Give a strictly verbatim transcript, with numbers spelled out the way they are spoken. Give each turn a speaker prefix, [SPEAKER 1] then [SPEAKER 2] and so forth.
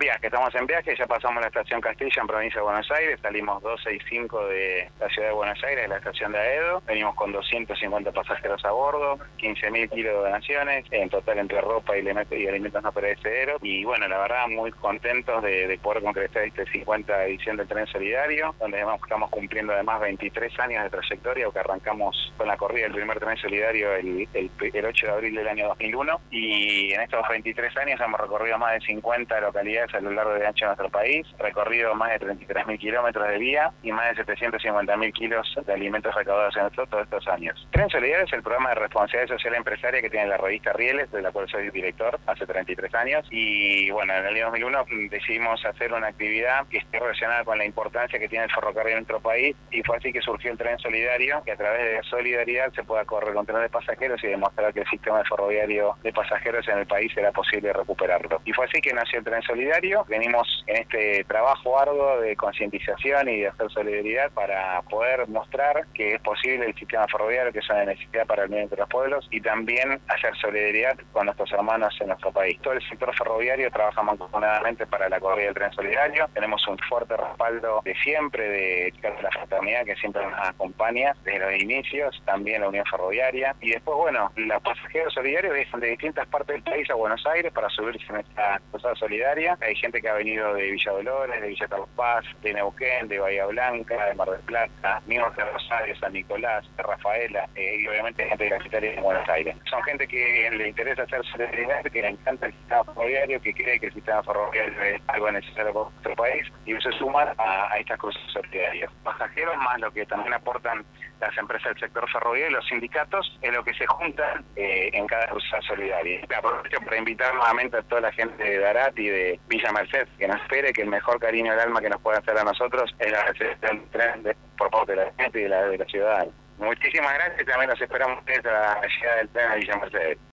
[SPEAKER 1] días que estamos en viaje, ya pasamos la estación Castilla en provincia de Buenos Aires, salimos doce y cinco de la ciudad de Buenos Aires, de la estación de Aedo, venimos con doscientos cincuenta pasajeros a bordo, quince mil kilos de donaciones, en total entre ropa y alimentos, y alimentos no perecederos, y bueno, la verdad muy contentos de, de poder concretar esta cincuenta edición del Tren Solidario, donde estamos cumpliendo además veintitrés años de trayectoria, porque arrancamos con la corrida del primer Tren Solidario el, el, el ocho de abril del año dos mil uno, y en estos veintitrés años hemos recorrido más de cincuenta localidades a lo largo y ancho de nuestro país, recorrido más de treinta y tres mil kilómetros de vía y más de setecientos cincuenta mil kilos de alimentos recaudados en todos estos años. Tren Solidario es el programa de responsabilidad social empresaria que tiene la revista Rieles, de la cual soy director hace treinta y tres años, y bueno, en el año dos mil uno decidimos hacer una actividad que esté relacionada con la importancia que tiene el ferrocarril en nuestro país, y fue así que surgió el Tren Solidario, que a través de solidaridad se pueda correr con trenes de pasajeros y demostrar que el sistema ferroviario de pasajeros en el país era posible recuperarlo. Y fue así que nació el Tren Solidario. Venimos en este trabajo arduo de concientización y de hacer solidaridad para poder mostrar que es posible el sistema ferroviario, que es una necesidad para el bien de los pueblos, y también hacer solidaridad con nuestros hermanos en nuestro país. Todo el sector ferroviario trabaja mancomunadamente para la corrida del Tren Solidario. Tenemos un fuerte respaldo de siempre de la fraternidad que siempre nos acompaña desde los inicios, también la Unión Ferroviaria, y después, bueno, los pasajeros solidarios viajan de distintas partes del país a Buenos Aires para subirse en esta cruzada solidaria. Hay gente que ha venido de Villa Dolores, de Villa Carlos Paz, de Neuquén, de Bahía Blanca, de Mar del Plata, mismos de Rosario, San Nicolás, de Rafaela, eh, y obviamente gente de Capital y Buenos Aires. Son gente que le interesa hacer solidaridad, que le encanta el sistema ferroviario, que cree que el sistema ferroviario es algo necesario para nuestro país, y se suman a, a estas cruzadas solidarias. Pasajeros más lo que también aportan las empresas del sector ferroviario y los sindicatos, es lo que se juntan eh, en cada cruzada solidaria. Aprovecho para invitar nuevamente a toda la gente de Darat y de Villa Merced que nos espere, que el mejor cariño del alma que nos puede hacer a nosotros es la recepción del tren de, por parte de la gente y de la, de la ciudadana. Muchísimas gracias, también los esperamos desde la llegada del tren a Villa Mercedes.